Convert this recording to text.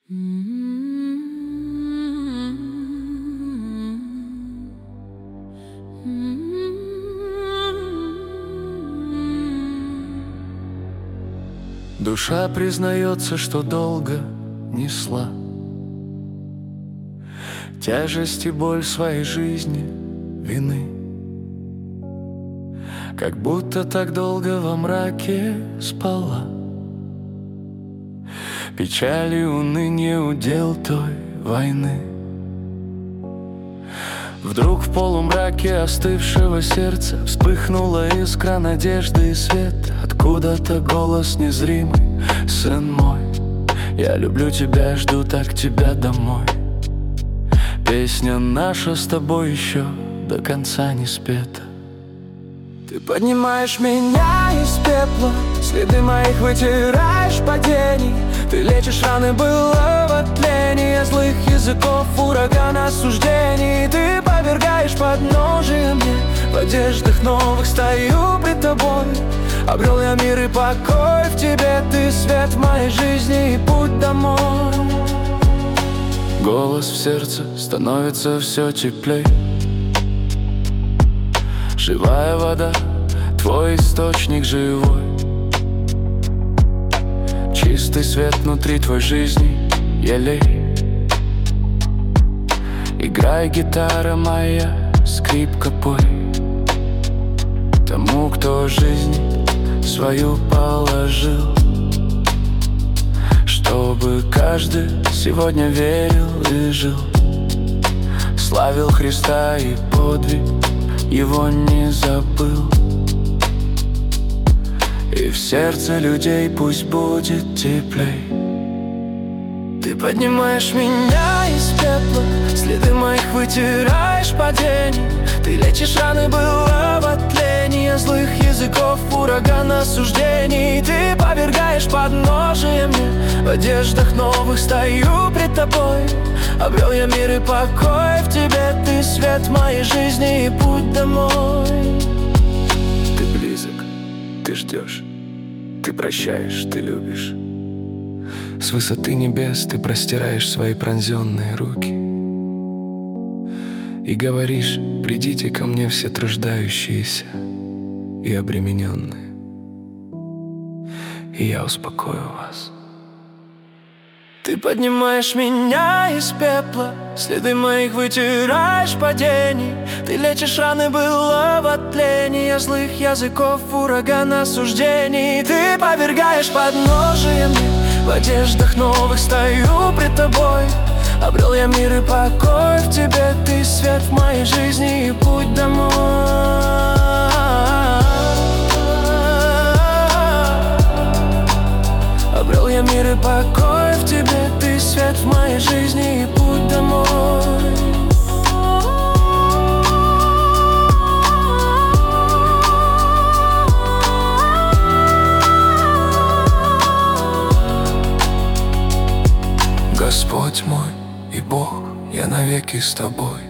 Душа признается, что долго несла тяжесть и боль своей жизни, вины. Как будто так долго во мраке спала. Печаль и уныние удел той войны. Вдруг в полумраке остывшего сердца вспыхнула искра надежды и света. Откуда-то голос незримый: сын мой, я люблю тебя, жду так тебя домой. Песня наша с тобой еще до конца не спета. Ты поднимаешь меня из пепла, следы моих вытираешь падений. Ты лечишь раны былого тления, злых языков, ураган осуждений. Ты повергаешь подножие мне, в одеждах новых стою пред тобой. Обрел я мир и покой в тебе, ты свет в моей жизни и путь домой. Голос в сердце становится все теплей. Живая вода, твой источник живой. Чистый свет внутри твоей жизни, елей. Играй, гитара моя, скрипка пой. Тому, кто жизнь свою положил, чтобы каждый сегодня верил и жил. Славил Христа и подвиг его не забыл. И в сердце людей пусть будет теплей. Ты поднимаешь меня из пепла, следы моих вытираешь падений. Ты лечишь раны былого тления, злых языков, ураган осуждений. Ты повергаешь подножие мне, в одеждах новых стою пред тобой. Обрел я мир и покой в тебе, ты свет в моей жизни и путь домой. Ты близок, ты ждешь, ты прощаешь, ты любишь. С высоты небес ты простираешь свои пронзенные руки и говоришь: придите ко мне все труждающиеся и обремененные, и я успокою вас. Ты поднимаешь меня из пепла, следы моих вытираешь падений. Ты лечишь раны былого тления, злых языков, ураган осуждений. Ты повергаешь подножие мне, в одеждах новых стою пред тобой. Обрел я мир и покой в тебе, ты свет в моей жизни и путь домой. Обрел я мир и покой в тебе, ты свет в моей жизни и путь домой. Господь мой и Бог, я навеки с тобой.